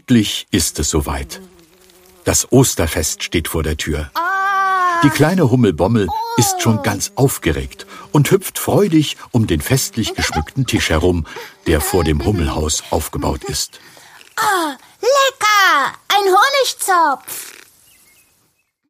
Endlich ist es soweit. Das Osterfest steht vor der Tür. Die kleine Hummelbommel ist schon ganz aufgeregt und hüpft freudig um den festlich geschmückten Tisch herum, der vor dem Hummelhaus aufgebaut ist. Lecker! Ein Honigzopf!